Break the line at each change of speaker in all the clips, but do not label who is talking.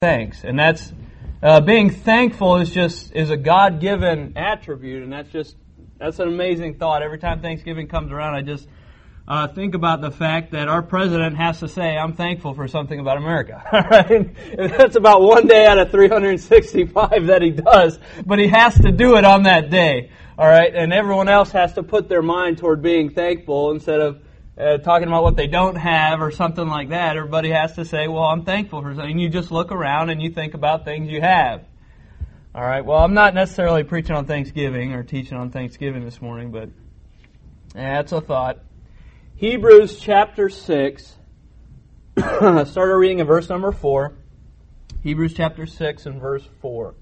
thanks. And that's being thankful is a God-given attribute, and that's an amazing thought. Every time Thanksgiving comes around, I just think about the fact that our president has to say, "I'm thankful for something about America." All right? And that's about one day out of 365 that he does, but he has to do it on that day. All right, and everyone else has to put their mind toward being thankful instead of talking about what they don't have or something like that. Everybody has to say, well, I'm thankful for something. You just look around and you think about things you have. All right, well, I'm not necessarily preaching on Thanksgiving or teaching on Thanksgiving this morning, but that's a thought. Hebrews chapter 6, started reading in verse number 4. Hebrews chapter 6 and verse 4.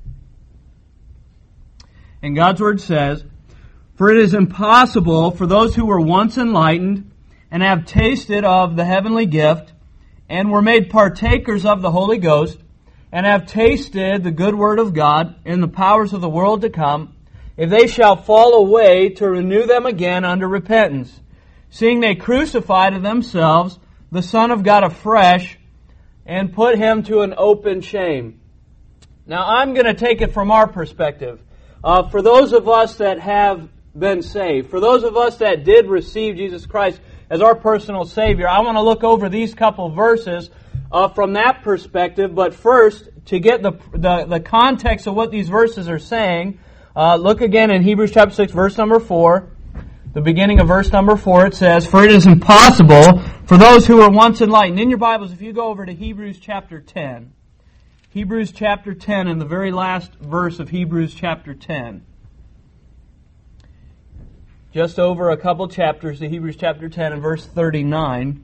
And God's Word says, "For it is impossible for those who were once enlightened and have tasted of the heavenly gift and were made partakers of the Holy Ghost and have tasted the good word of God and the powers of the world to come, if they shall fall away, to renew them again unto repentance, seeing they crucify to themselves the Son of God afresh and put Him to an open shame." Now I'm going to take it from our perspective. For those of us that have been saved, for those of us that did receive Jesus Christ as our personal Savior, I want to look over these couple verses from that perspective. But first, to get the context of what these verses are saying, look again in Hebrews chapter 6, verse number 4. The beginning of verse number 4, it says, "For it is impossible for those who were once enlightened." In your Bibles, if you go over to Hebrews chapter 10, Hebrews chapter 10 and the very last verse of Hebrews chapter 10. Just over a couple chapters to Hebrews chapter 10 and verse 39.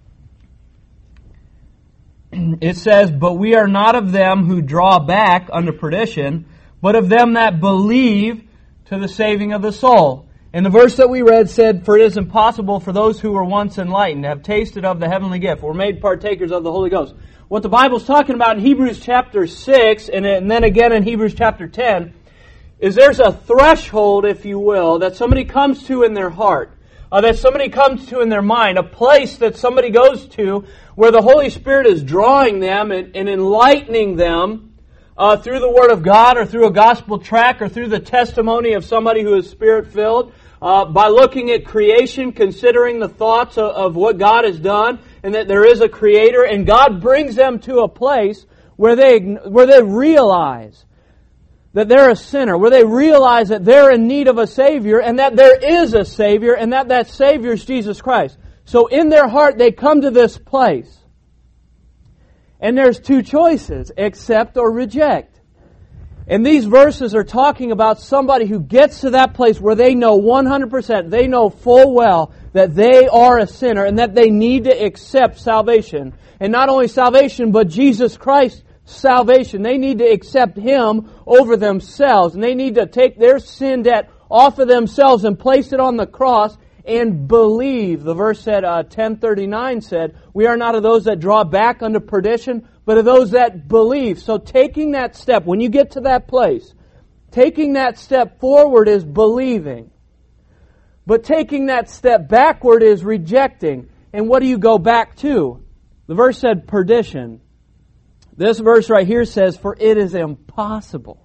It says, "But we are not of them who draw back unto perdition, but of them that believe to the saving of the soul." And the verse that we read said, "For it is impossible for those who were once enlightened, have tasted of the heavenly gift, were made partakers of the Holy Ghost." What the Bible's talking about in Hebrews chapter 6 and then again in Hebrews chapter 10 is there's a threshold, if you will, that somebody comes to in their heart, that somebody comes to in their mind, a place that somebody goes to where the Holy Spirit is drawing them and enlightening them through the Word of God or through a gospel tract or through the testimony of somebody who is Spirit-filled, by looking at creation, considering the thoughts of what God has done and that there is a Creator, and God brings them to a place where they realize that they're a sinner, where they realize that they're in need of a Savior and that there is a Savior and that Savior is Jesus Christ. So in their heart they come to this place. And there's two choices, accept or reject. And these verses are talking about somebody who gets to that place where they know 100%, they know full well that they are a sinner and that they need to accept salvation. And not only salvation, but Jesus Christ's salvation. They need to accept Him over themselves. And they need to take their sin debt off of themselves and place it on the cross and believe. The verse said, 10:39 said, "We are not of those that draw back unto perdition, but of those that believe." So taking that step, when you get to that place, taking that step forward is believing. But taking that step backward is rejecting. And what do you go back to? The verse said perdition. This verse right here says, "For it is impossible."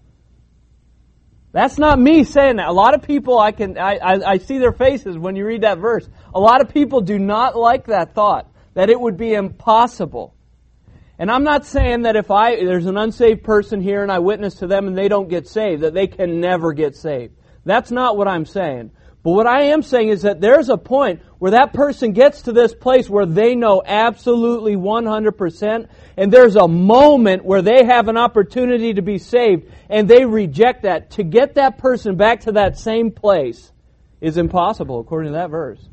That's not me saying that. A lot of people, I see their faces when you read that verse. A lot of people do not like that thought, that it would be impossible. And I'm not saying that if there's an unsaved person here and I witness to them and they don't get saved, that they can never get saved. That's not what I'm saying. But what I am saying is that there's a point where that person gets to this place where they know absolutely 100%, and there's a moment where they have an opportunity to be saved, and they reject that. To get that person back to that same place is impossible, according to that verse.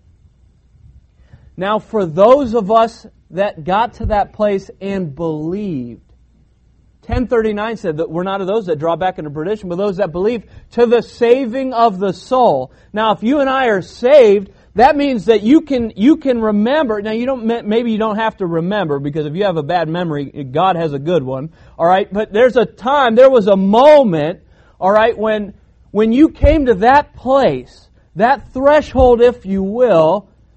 Now, for those of us that got to that place and believed, 10:39 said that we're not of those that draw back into perdition, but those that believe to the saving of the soul. Now, if you and I are saved, that means that you can remember. Now, maybe you don't have to remember, because if you have a bad memory, God has a good one. All right, but there was a moment, all right, when you came to that place, that threshold, if you will,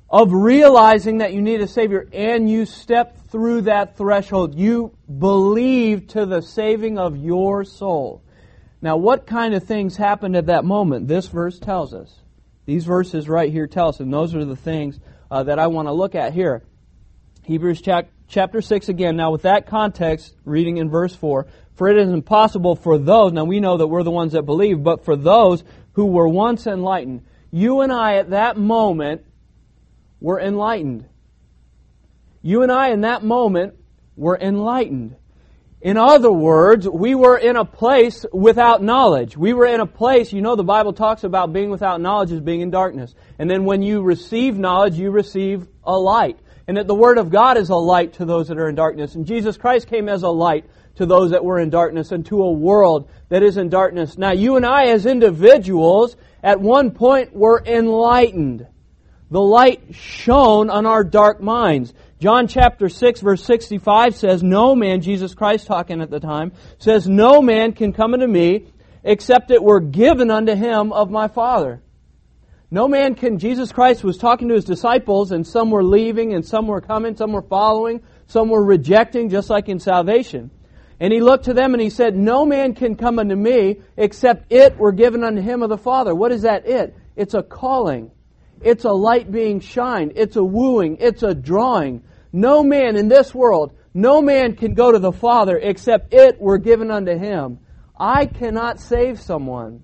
of realizing that you need a Savior, and you step through that threshold. You believe to the saving of your soul. Now, what kind of things happened at that moment? This verse tells us. These verses right here tell us, and those are the things that I want to look at here. Hebrews chapter 6 again. Now, with that context, reading in verse 4, for it is impossible for those, now we know that we're the ones that believe, but for those who were once enlightened. You and I at that moment were enlightened. You and I in that moment were enlightened. In other words, we were in a place without knowledge. We were in a place, you know, the Bible talks about being without knowledge as being in darkness. And then when you receive knowledge, you receive a light. And that the Word of God is a light to those that are in darkness. And Jesus Christ came as a light to those that were in darkness and to a world that is in darkness. Now, you and I as individuals, at one point, were enlightened. The light shone on our dark minds. John chapter 6 verse 65 says, no man, Jesus Christ talking at the time, says, no man can come unto me except it were given unto him of my Father. No man can, Jesus Christ was talking to His disciples, and some were leaving and some were coming, some were following, some were rejecting, just like in salvation. And He looked to them and He said, no man can come unto me except it were given unto him of the Father. What is that it? It's a calling. It's a light being shined. It's a wooing. It's a drawing. No man in this world, no man can go to the Father except it were given unto him. I cannot save someone.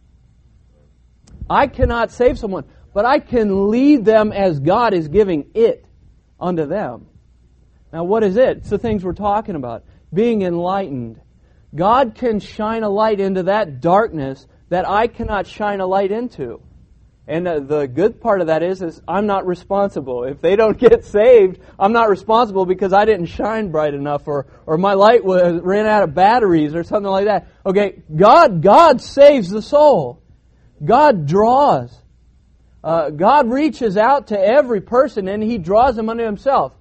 I cannot save someone, but I can lead them as God is giving it unto them. Now what is it? It's the things we're talking about. Being enlightened. God can shine a light into that darkness that I cannot shine a light into. And the good part of that is I'm not responsible. If they don't get saved, I'm not responsible because I didn't shine bright enough or my light ran out of batteries or something like that. Okay, God saves the soul. God draws. God reaches out to every person and He draws them unto Himself.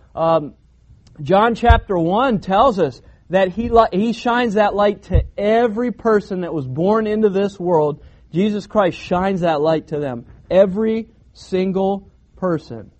John chapter 1 tells us that He shines that light to every person that was born into this world. Jesus Christ shines that light to them. Every single person.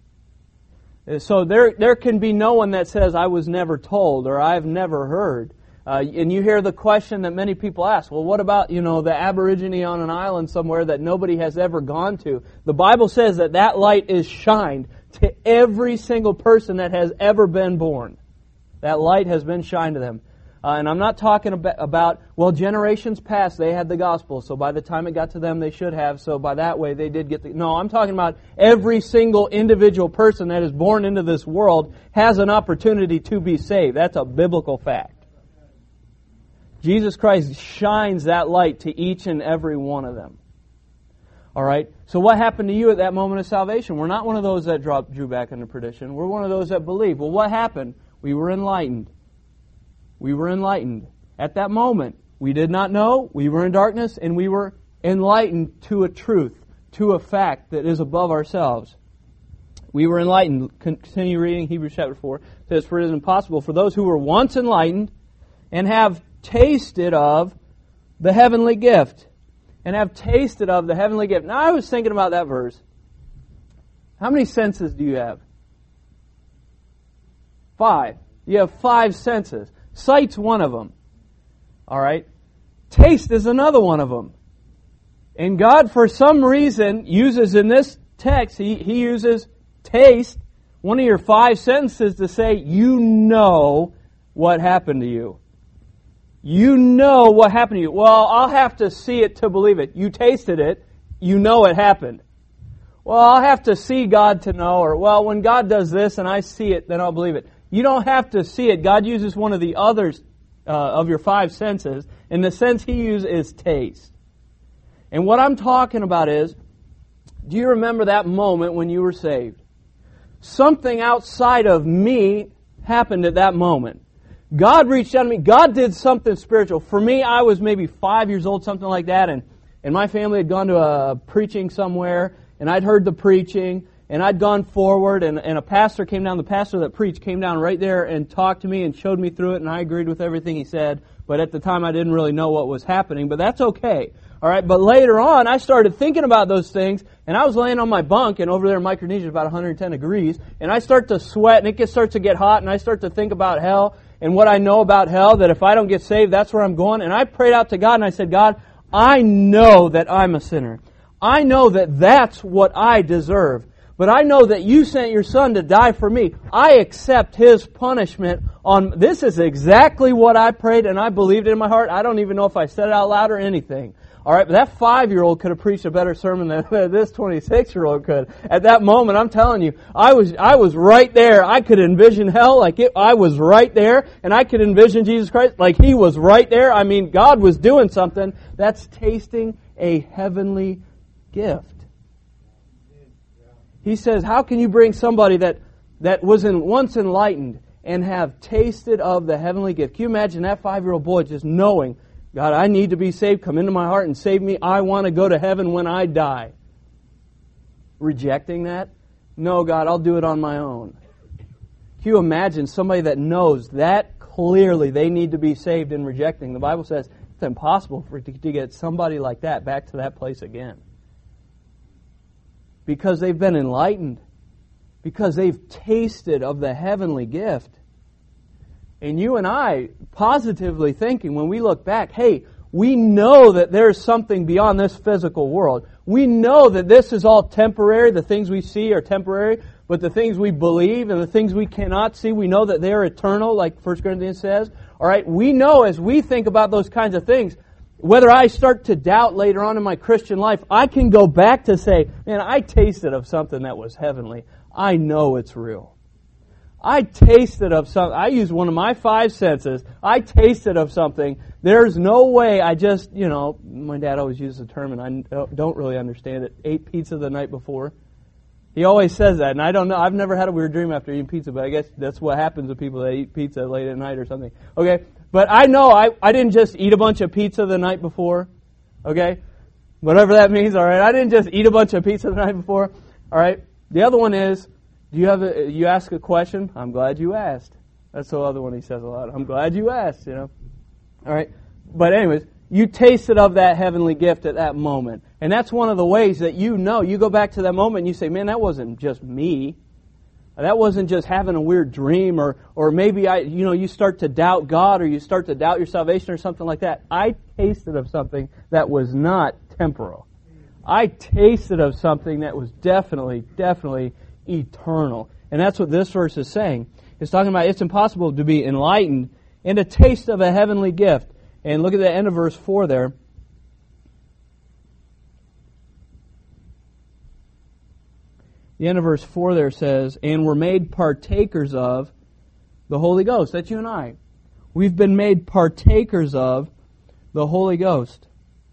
So there can be no one that says, I was never told or I've never heard. And you hear the question that many people ask, well, what about, the Aborigine on an island somewhere that nobody has ever gone to? The Bible says that light is shined to every single person that has ever been born. That light has been shined to them. And I'm not talking about, generations past, they had the gospel, so by the time it got to them, they should have, so by that way, they did get No, I'm talking about every single individual person that is born into this world has an opportunity to be saved. That's a biblical fact. Jesus Christ shines that light to each and every one of them. All right? So what happened to you at that moment of salvation? We're not one of those that drew back into perdition. We're one of those that believe. Well, what happened? We were enlightened. We were enlightened. At that moment, we did not know, we were in darkness, and we were enlightened to a truth, to a fact that is above ourselves. We were enlightened. Continue reading Hebrews chapter 4. It says, for it is impossible for those who were once enlightened and have tasted of the heavenly gift. And have tasted of the heavenly gift. Now I was thinking about that verse. How many senses do you have? 5. You have 5 senses. Sight's one of them. All right? Taste is another one of them. And God, for some reason, uses in this text, He uses taste, one of your 5 sentences, to say, you know what happened to you. You know what happened to you. Well, I'll have to see it to believe it. You tasted it. You know it happened. Well, I'll have to see God to know. Or, when God does this and I see it, then I'll believe it. You don't have to see it. God uses one of the others of your 5 senses. And the sense He uses is taste. And what I'm talking about is, do you remember that moment when you were saved? Something outside of me happened at that moment. God reached out to me. God did something spiritual. For me, I was maybe 5 years old, something like that. And my family had gone to a preaching somewhere. And I'd heard the preaching. and I'd gone forward, and a pastor came down, the pastor that preached came down right there and talked to me and showed me through it, and I agreed with everything he said, but at the time I didn't really know what was happening, but that's okay. All right, but later on, I started thinking about those things, and I was laying on my bunk, and over there in Micronesia, about 110 degrees, and I start to sweat, and it starts to get hot, and I start to think about hell, and what I know about hell, that if I don't get saved, that's where I'm going, and I prayed out to God, and I said, God, I know that I'm a sinner. I know that that's what I deserve. But I know that you sent your Son to die for me. I accept His punishment on... This is exactly what I prayed, and I believed it in my heart. I don't even know if I said it out loud or anything. All right, but that 5-year-old could have preached a better sermon than this 26-year-old could. At that moment, I'm telling you, I was right there. I could envision hell I was right there, and I could envision Jesus Christ like He was right there. I mean, God was doing something. That's tasting a heavenly gift. He says, how can you bring somebody that was once enlightened and have tasted of the heavenly gift? Can you imagine that 5-year-old boy just knowing, God, I need to be saved. Come into my heart and save me. I want to go to heaven when I die. Rejecting that? No, God, I'll do it on my own. Can you imagine somebody that knows that clearly they need to be saved and rejecting? The Bible says it's impossible to get somebody like that back to that place again. Because they've been enlightened. Because they've tasted of the heavenly gift. And you and I, positively thinking, when we look back, hey, we know that there's something beyond this physical world. We know that this is all temporary. The things we see are temporary. But the things we believe and the things we cannot see, we know that they're eternal, like 1 Corinthians says. All right, we know as we think about those kinds of things, whether I start to doubt later on in my Christian life, I can go back to say, man, I tasted of something that was heavenly. I know it's real. I tasted of something. I used one of my 5 senses. I tasted of something. There's no way I just, my dad always used the term, and I don't really understand it, ate pizza the night before. He always says that, and I don't know. I've never had a weird dream after eating pizza, but I guess that's what happens to people that eat pizza late at night or something. Okay? But I know I didn't just eat a bunch of pizza the night before. Okay? Whatever that means, all right? I didn't just eat a bunch of pizza the night before. All right? The other one is, you ask a question? I'm glad you asked. That's the other one he says a lot. I'm glad you asked, All right? But anyways, you tasted of that heavenly gift at that moment. And that's one of the ways that you know. You go back to that moment and you say, man, that wasn't just me. That wasn't just having a weird dream, or maybe you start to doubt God, or you start to doubt your salvation or something like that. I tasted of something that was not temporal. I tasted of something that was definitely eternal. And that's what this verse is saying. It's talking about it's impossible to be enlightened and to taste of a heavenly gift. And look at the end of verse 4 there. The end of verse 4 there says, and were made partakers of the Holy Ghost. That's you and I. We've been made partakers of the Holy Ghost.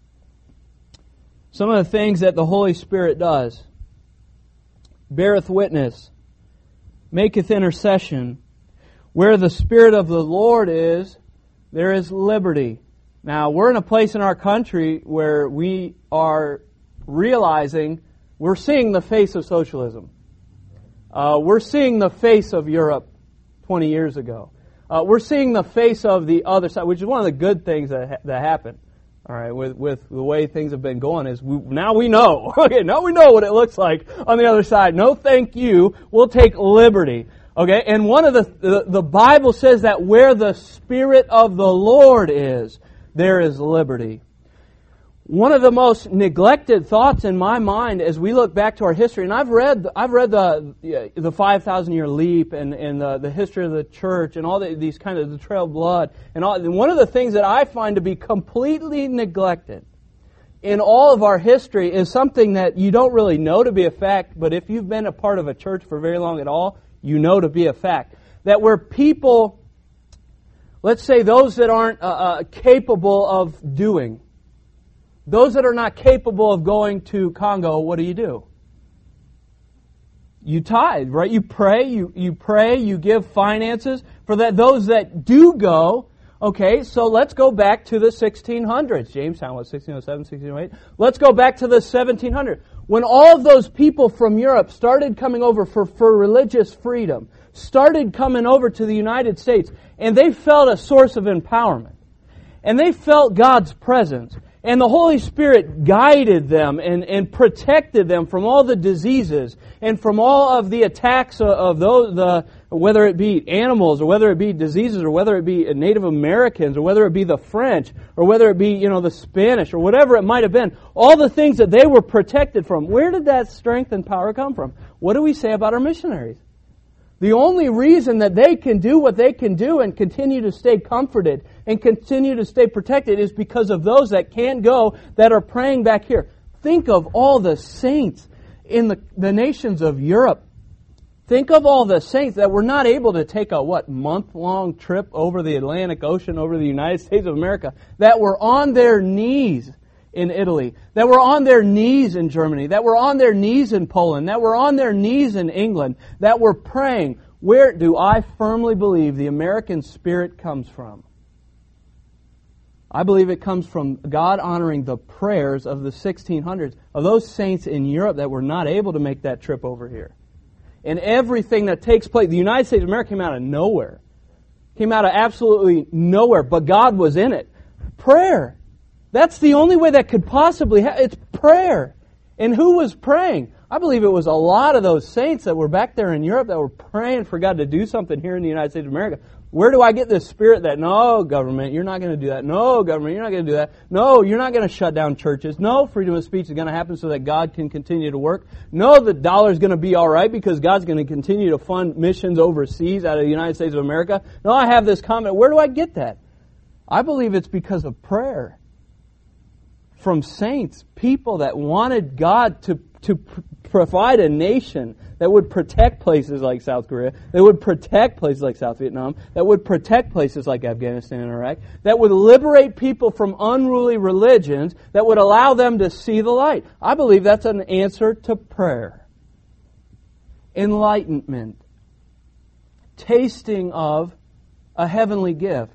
Some of the things that the Holy Spirit does. Beareth witness. Maketh intercession. Where the Spirit of the Lord is, there is liberty. Now, we're in a place in our country where we are realizing we're seeing the face of socialism. We're seeing the face of Europe 20 years ago. We're seeing the face of the other side, which is one of the good things that happened. All right, with the way things have been going, is now we know. Okay, now we know what it looks like on the other side. No, thank you. We'll take liberty. Okay, and one of the Bible says that where the Spirit of the Lord is, there is liberty. One of the most neglected thoughts in my mind as we look back to our history, and I've read the 5,000-year leap and the history of the church and all these kind of the trail of blood, and one of the things that I find to be completely neglected in all of our history is something that you don't really know to be a fact, but if you've been a part of a church for very long at all, you know to be a fact. That where people, let's say those that aren't capable of doing, those that are not capable of going to Congo, what do? You tithe, right? You pray, you give finances for that. Those that do go, okay, so let's go back to the 1600s. Jamestown was 1607, 1608. Let's go back to the 1700s. When all of those people from Europe started coming over for religious freedom, started coming over to the United States, and they felt a source of empowerment. And they felt God's presence. And the Holy Spirit guided them and protected them from all the diseases and from all of the attacks of those, whether it be animals or whether it be diseases or whether it be Native Americans or whether it be the French or whether it be, the Spanish or whatever it might have been. All the things that they were protected from. Where did that strength and power come from? What do we say about our missionaries? The only reason that they can do what they can do and continue to stay comforted and continue to stay protected is because of those that can't go that are praying back here. Think of all the saints in the nations of Europe. Think of all the saints that were not able to take a, month-long trip over the Atlantic Ocean, over the United States of America, that were on their knees in Italy, that were on their knees in Germany, that were on their knees in Poland, that were on their knees in England, that were praying. Where do I firmly believe the American spirit comes from? I believe it comes from God honoring the prayers of the 1600s, of those saints in Europe that were not able to make that trip over here. And everything that takes place, the United States of America came out of nowhere. Came out of absolutely nowhere, but God was in it. Prayer. That's the only way that could possibly happen. It's prayer. And who was praying? I believe it was a lot of those saints that were back there in Europe that were praying for God to do something here in the United States of America. Where do I get this spirit that, no, government, you're not going to do that. No, government, you're not going to do that. No, you're not going to shut down churches. No, freedom of speech is going to happen so that God can continue to work. No, the dollar's going to be all right because God's going to continue to fund missions overseas out of the United States of America. No, I have this comment. Where do I get that? I believe it's because of prayer. From saints, people that wanted God to provide a nation that would protect places like South Korea, that would protect places like South Vietnam, that would protect places like Afghanistan and Iraq, that would liberate people from unruly religions, that would allow them to see the light. I believe that's an answer to prayer. Enlightenment. Tasting of a heavenly gift.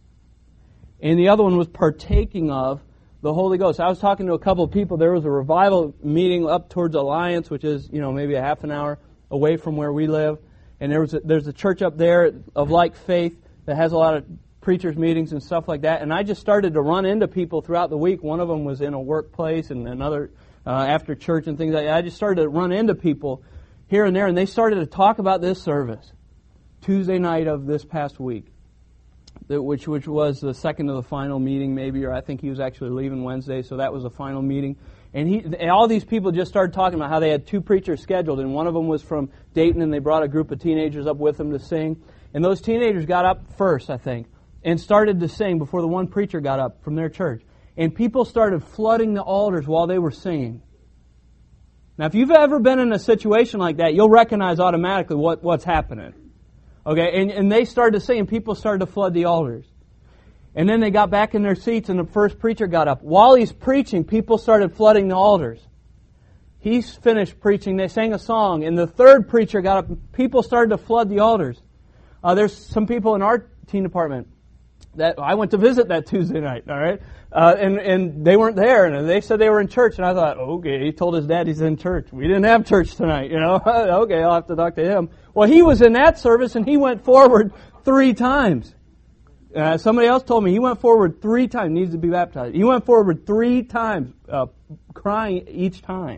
And the other one was partaking of the Holy Ghost. I was talking to a couple of people. There was a revival meeting up towards Alliance, which is, maybe a half an hour away from where we live. And there's a church up there of like faith that has a lot of preachers' meetings and stuff like that. And I just started to run into people throughout the week. One of them was in a workplace and another after church and things like that. I just started to run into people here and there, and they started to talk about this service Tuesday night of this past week. Which was the second to the final meeting, maybe, or I think he was actually leaving Wednesday, so that was the final meeting. And all these people just started talking about how they had two preachers scheduled, and one of them was from Dayton, and they brought a group of teenagers up with them to sing. And those teenagers got up first, I think, and started to sing before the one preacher got up from their church. And people started flooding the altars while they were singing. Now, if you've ever been in a situation like that, you'll recognize automatically what's happening. Okay, and they started to sing, and people started to flood the altars. And then they got back in their seats, and the first preacher got up. While he's preaching, people started flooding the altars. He's finished preaching, they sang a song, and the third preacher got up, and people started to flood the altars. There's some people in our teen department that I went to visit that Tuesday night, all right? And they weren't there, and they said they were in church, and I thought, okay, he told his dad he's in church. We didn't have church tonight, Okay, I'll have to talk to him. Well, he was in that service, and he went forward 3 times. Somebody else told me he went forward 3 times, needs to be baptized. He went forward 3 times, crying each time.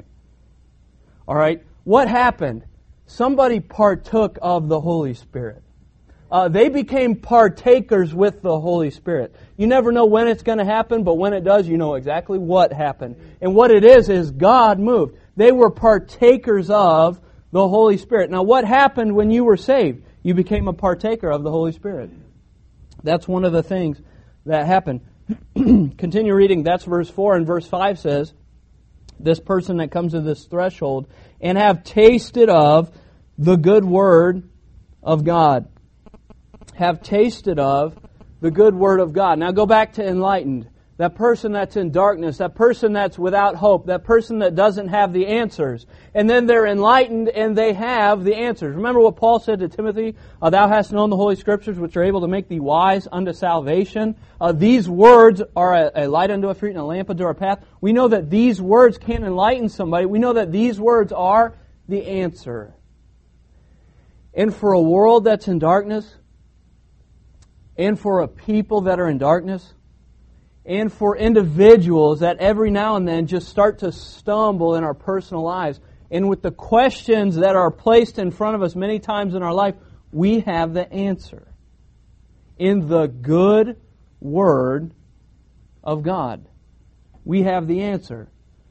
All right, what happened? Somebody partook of the Holy Spirit. They became partakers with the Holy Spirit. You never know when it's going to happen, but when it does, you know exactly what happened. And what it is God moved. They were partakers of the Holy Spirit. Now, what happened when you were saved? You became a partaker of the Holy Spirit. That's one of the things that happened. Continue reading. That's verse 4. And verse 5 says, this person that comes to this threshold, and have tasted of the good word of God. Have tasted of the good word of God. Now go back to enlightened. that person that's in darkness, that person that's without hope, that person that doesn't have the answers. And then they're enlightened and they have the answers. Remember what Paul said to Timothy? Thou hast known the Holy Scriptures, which are able to make thee wise unto salvation. These words are a light unto our feet and a lamp unto our path. We know that these words can enlighten somebody. We know that these words are the answer. And for a world that's in darkness, and for a people that are in darkness, and for individuals that every now and then just start to stumble in our personal lives, and with the questions that are placed in front of us many times in our life, we have the answer in the good Word of God. We have the answer.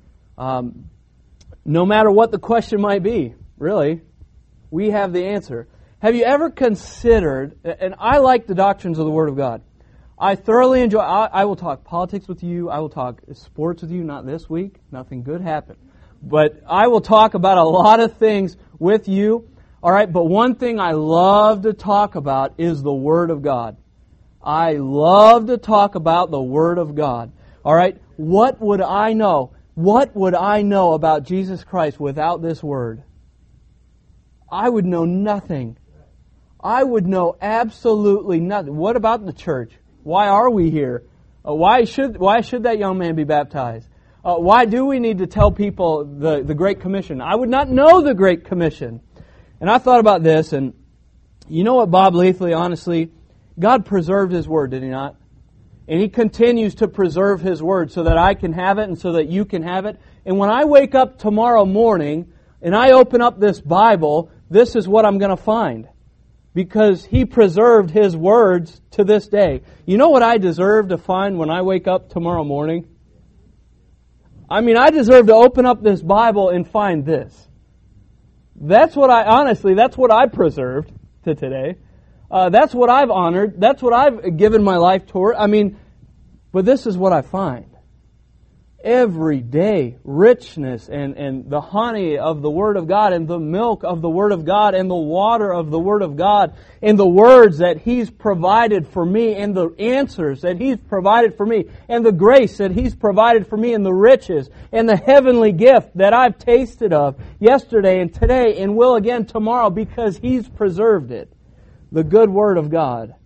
No matter what the question might be, really, we have the answer. Have you ever considered, and I like the doctrines of the Word of God. I thoroughly enjoy, I will talk politics with you, I will talk sports with you, not this week, nothing good happened. But I will talk about a lot of things with you, alright, but one thing I love to talk about is the Word of God. I love to talk about the Word of God. Alright, what would I know? What would I know about Jesus Christ without this Word? I would know nothing. I would know absolutely nothing. What about the church? Why are we here? Why should that young man be baptized? Why do we need to tell people the Great Commission? I would not know the Great Commission. And I thought about this, and you know what, Bob Leathley, honestly, God preserved His Word, did He not? And He continues to preserve His Word so that I can have it and so that you can have it. And when I wake up tomorrow morning and I open up this Bible, this is what I'm going to find. Because He preserved His words to this day. You know what I deserve to find when I wake up tomorrow morning? I mean, I deserve to open up this Bible and find this. That's what I preserved to today. That's what I've honored. That's what I've given my life toward. I mean, but this is what I find. Every day, richness and the honey of the Word of God and the milk of the Word of God and the water of the Word of God and the words that He's provided for me and the answers that He's provided for me and the grace that He's provided for me and the riches and the heavenly gift that I've tasted of yesterday and today and will again tomorrow because He's preserved it. The good Word of God.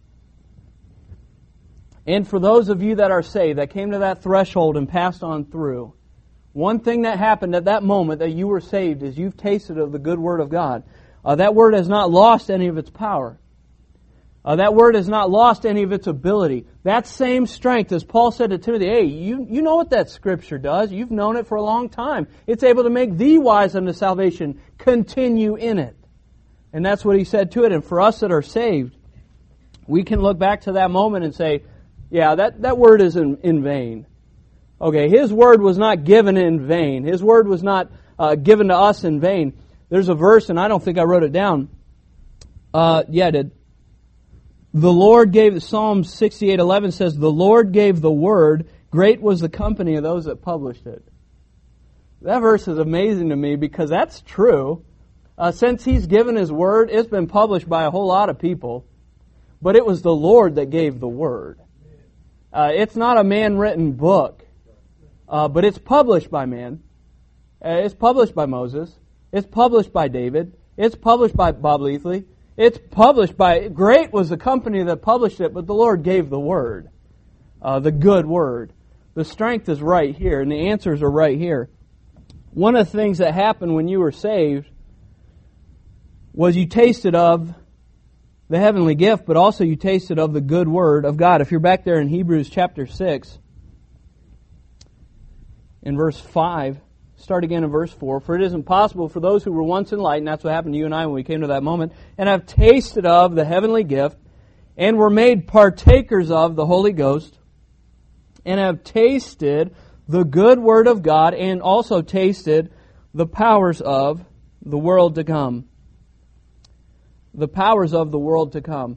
And for those of you that are saved, that came to that threshold and passed on through, one thing that happened at that moment that you were saved is you've tasted of the good Word of God. That Word has not lost any of its power. That Word has not lost any of its ability. That same strength, as Paul said to Timothy, hey, you know what that Scripture does. You've known it for a long time. It's able to make thee wise unto salvation. Continue in it. And that's what he said to it. And for us that are saved, we can look back to that moment and say, yeah, that word is in vain. Okay, His Word was not given in vain. His Word was not given to us in vain. There's a verse, and I don't think I wrote it down. I did. The Lord gave, Psalm 68:11 says, the Lord gave the Word, great was the company of those that published it. That verse is amazing to me because that's true. Since He's given His Word, it's been published by a whole lot of people. But it was the Lord that gave the Word. It's not a man-written book, but it's published by man. It's published by Moses. It's published by David. It's published by Bob Leathley. It's published by... Great was the company that published it, but the Lord gave the Word. The good Word. The strength is right here, and the answers are right here. One of the things that happened when you were saved was you tasted of the heavenly gift, but also you tasted of the good Word of God. If you're back there in Hebrews chapter 6, in verse 5, start again in verse 4. For it is impossible for those who were once enlightened, that's what happened to you and I when we came to that moment, and have tasted of the heavenly gift, and were made partakers of the Holy Ghost, and have tasted the good Word of God, and also tasted the powers of the world to come. The powers of the world to come.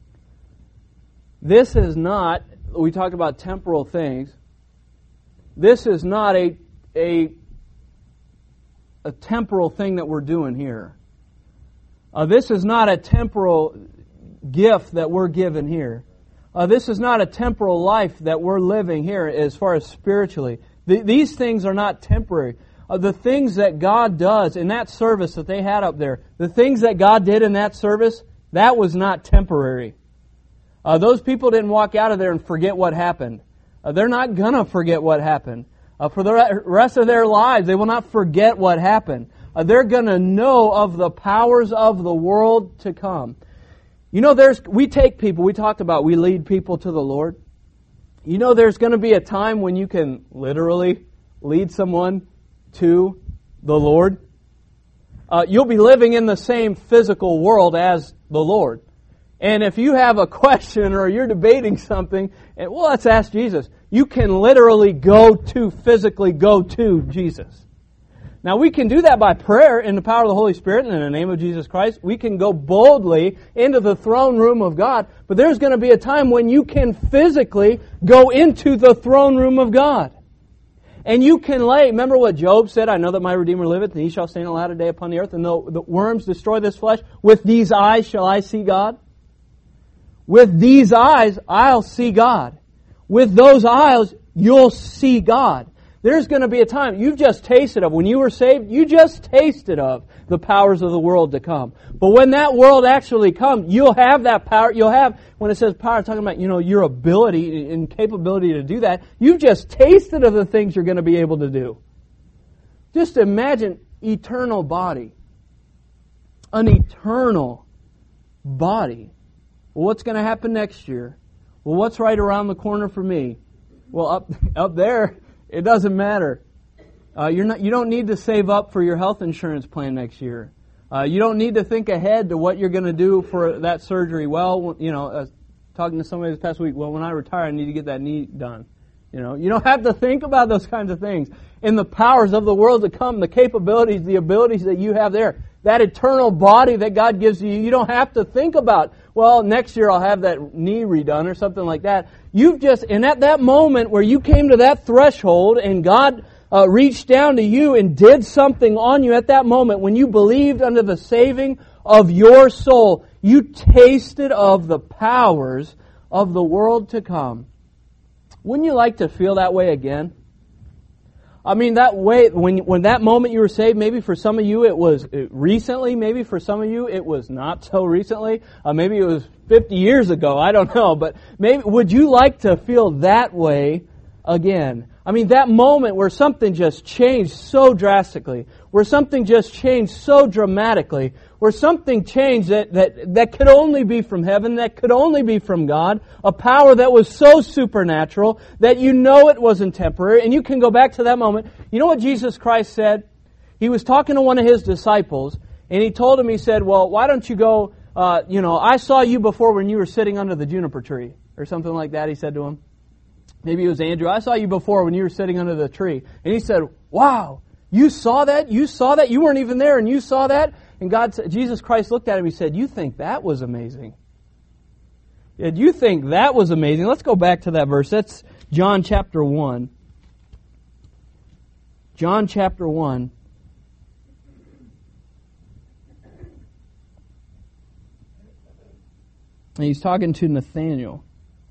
This is not, we talk about temporal things, this is not a temporal thing that we're doing here. This is not a temporal gift that we're given here. This is not a temporal life that we're living here as far as spiritually. These things are not temporary. The things that God does in that service that they had up there, the things that God did in that service, that was not temporary. Those people didn't walk out of there and forget what happened. They're not going to forget what happened. For the rest of their lives, they will not forget what happened. They're going to know of the powers of the world to come. You know, we take people, we talked about we lead people to the Lord. You know, there's going to be a time when you can literally lead someone to the Lord. You'll be living in the same physical world as the Lord. And if you have a question or you're debating something, well, let's ask Jesus. You can literally physically go to Jesus. Now, we can do that by prayer in the power of the Holy Spirit and in the name of Jesus Christ. We can go boldly into the throne room of God. But there's going to be a time when you can physically go into the throne room of God. And you can remember what Job said, I know that my Redeemer liveth, and he shall stand a latter day upon the earth, and though the worms destroy this flesh, with these eyes shall I see God. With these eyes, I'll see God. With those eyes, you'll see God. There's going to be a time, you've just tasted of, when you were saved, you just tasted of the powers of the world to come. But when that world actually comes, you'll have that power. You'll have, when it says power, talking about, your ability and capability to do that. You've just tasted of the things you're going to be able to do. Just imagine eternal body. An eternal body. Well, what's going to happen next year? Well, what's right around the corner for me? Well, up there, it doesn't matter. You don't need to save up for your health insurance plan next year. You don't need to think ahead to what you're going to do for that surgery. Well, talking to somebody this past week, well, when I retire, I need to get that knee done. You don't have to think about those kinds of things. In the powers of the world to come, the capabilities, the abilities that you have there, that eternal body that God gives you, you don't have to think about, well, next year I'll have that knee redone or something like that. And at that moment where you came to that threshold and God reached down to you and did something on you at that moment, when you believed under the saving of your soul, you tasted of the powers of the world to come. Wouldn't you like to feel that way again? I mean, that way, when that moment you were saved, maybe for some of you it was recently, maybe for some of you it was not so recently, maybe it was 50 years ago, I don't know, but maybe, would you like to feel that way again? I mean, that moment where something just changed so drastically, where something just changed so dramatically, where something changed that could only be from heaven, that could only be from God, a power that was so supernatural that it wasn't temporary, and you can go back to that moment. You know what Jesus Christ said? He was talking to one of His disciples, and He told him, He said, well, why don't you go, I saw you before when you were sitting under the juniper tree, or something like that, He said to him. Maybe it was Andrew. I saw you before when you were sitting under the tree. And he said, wow, you saw that? You saw that? You weren't even there and you saw that? And Jesus Christ looked at him and He said, you think that was amazing? Did you think that was amazing? Let's go back to that verse. That's John chapter 1. John chapter 1. And He's talking to Nathanael.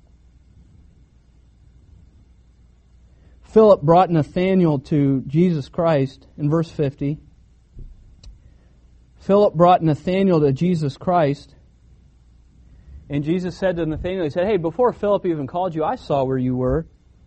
Philip brought Nathanael to Jesus Christ in verse 50. Philip brought Nathanael to Jesus Christ. And Jesus said to Nathanael, He said, hey, before Philip even called you, I saw where you were.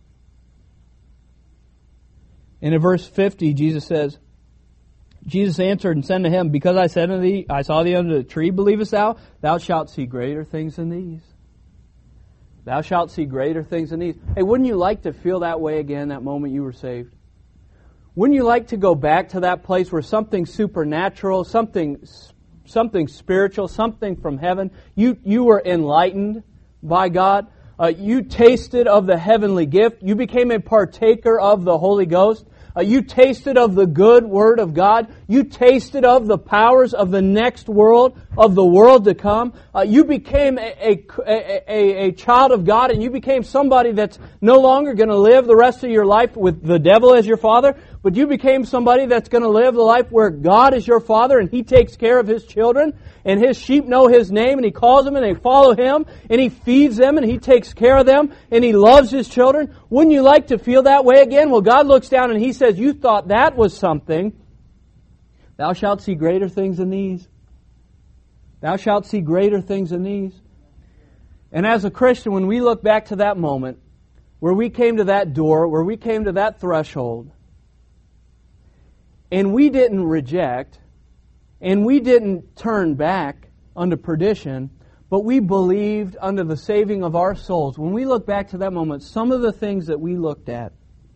And in verse 50, Jesus says, Jesus answered and said to him, because I said unto thee, I saw thee under the tree, believest thou? Thou shalt see greater things than these. Thou shalt see greater things than these. Hey, wouldn't you like to feel that way again, that moment you were saved? Wouldn't you like to go back to that place where something supernatural, something spiritual, something from heaven, you were enlightened by God? You tasted of the heavenly gift. You became a partaker of the Holy Ghost. You tasted of the good Word of God. You tasted of the powers of the next world, of the world to come. You became a child of God, and you became somebody that's no longer going to live the rest of your life with the devil as your father, but you became somebody that's going to live the life where God is your Father and He takes care of His children and His sheep know His name and He calls them and they follow Him and He feeds them and He takes care of them and He loves His children. Wouldn't you like to feel that way again? Well, God looks down and He says, you thought that was something. Thou shalt see greater things than these. Thou shalt see greater things than these. And as a Christian, when we look back to that moment, where we came to that door, where we came to that threshold, and we didn't reject, and we didn't turn back unto perdition, but we believed unto the saving of our souls. When we look back to that moment, some of the things that we looked at,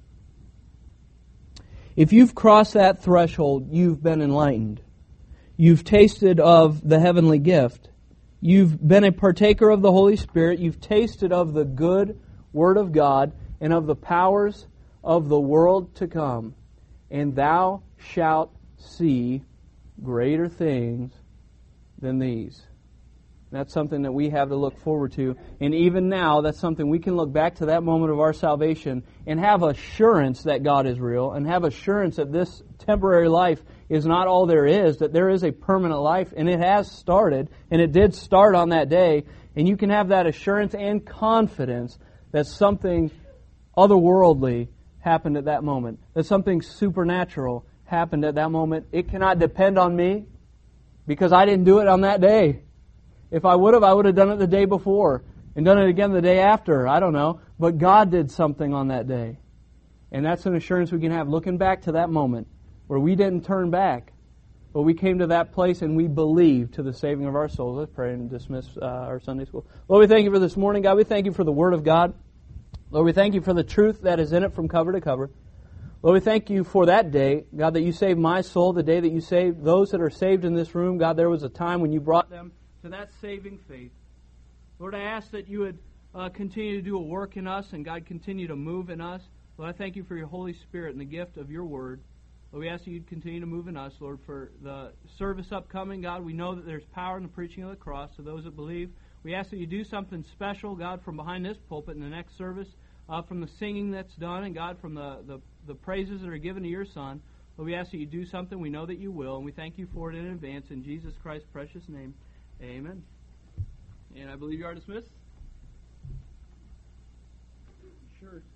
if you've crossed that threshold, you've been enlightened. You've tasted of the heavenly gift. You've been a partaker of the Holy Spirit. You've tasted of the good Word of God and of the powers of the world to come. And thou shalt see greater things than these. That's something that we have to look forward to. And even now, that's something we can look back to that moment of our salvation and have assurance that God is real and have assurance that this temporary life is not all there is, that there is a permanent life, and it has started, and it did start on that day. And you can have that assurance and confidence that something otherworldly happened at that moment, that something supernatural happened at that moment. It cannot depend on me because I didn't do it on that day. If I would have done it the day before and done it again the day after. I don't know. But God did something on that day. And that's an assurance we can have looking back to that moment where we didn't turn back, but we came to that place and we believed to the saving of our souls. Let's pray and dismiss our Sunday school. Lord, we thank You for this morning, God. We thank You for the Word of God. Lord, we thank You for the truth that is in it from cover to cover. Lord, we thank You for that day, God, that You saved my soul, the day that You saved those that are saved in this room. God, there was a time when You brought them to that saving faith. Lord, I ask that You would continue to do a work in us and, God, continue to move in us. Lord, I thank You for Your Holy Spirit and the gift of Your Word. Lord, we ask that You'd continue to move in us, Lord, for the service upcoming. God, we know that there's power in the preaching of the cross to those that believe. We ask that You do something special, God, from behind this pulpit in the next service, from the singing that's done, and, God, from the praises that are given to Your Son. Lord, we ask that You do something. We know that You will, and we thank You for it in advance. In Jesus Christ's precious name, amen. And I believe you are dismissed. Sure.